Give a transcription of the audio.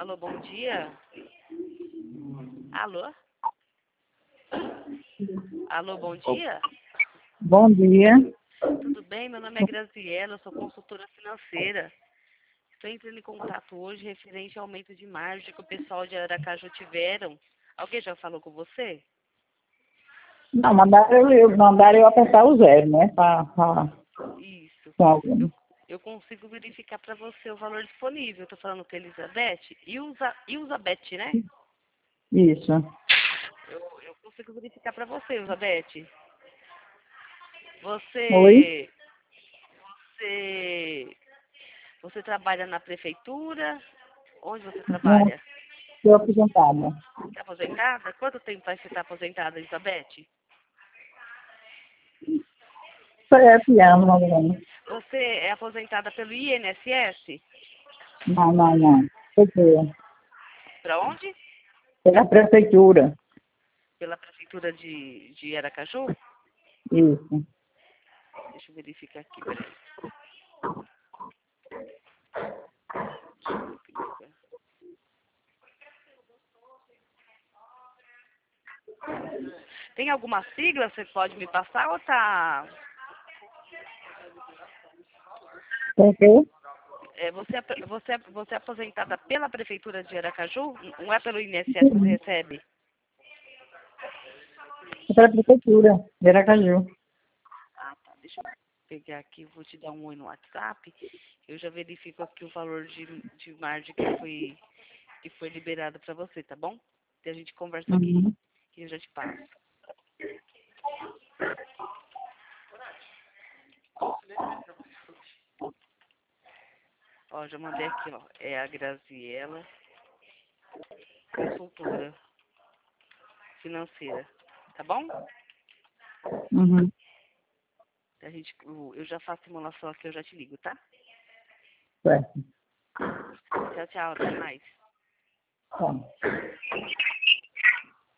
Alô, bom dia. Alô? Alô, bom dia. Bom dia. Tudo bem? Meu nome é Graziela, eu sou consultora financeira. Estou entrando em contato hoje referente ao aumento de margem que o pessoal de Aracaju tiveram. Alguém já falou com você? Não, mandaram eu apertar o zero, né? Isso. Com algum. Eu consigo verificar para você o valor disponível. Estou falando com a Elizabeth. Elizabeth, né? Isso. Eu consigo verificar para você, Elizabeth. Oi? Você, você trabalha na prefeitura? Onde você Não, trabalha? estou aposentada. Está aposentada? Quanto tempo vai você estar aposentada, Elizabeth? 7 anos, mais ou menos. Você é aposentada pelo INSS? Não. Para onde? Pela prefeitura. Pela prefeitura de Aracaju? Isso. Deixa eu verificar aqui, peraí. Tem alguma sigla que você pode me passar ou tá... Tem que? Você é aposentada pela prefeitura de Aracaju? Não é pelo INSS que você recebe? Pela prefeitura de Aracaju. Ah, tá. Deixa eu pegar aqui, vou te dar um oi no WhatsApp. Eu já verifico aqui o valor de margem que foi liberado para você, tá bom? E a gente conversa aqui, Uhum. que eu já te passo. Ó, já mandei aqui, ó. É a Graziela, consultora financeira, tá bom? Uhum. Eu já faço simulação aqui, eu já te ligo, tá? Certo. Tchau, tchau, até mais. Tá.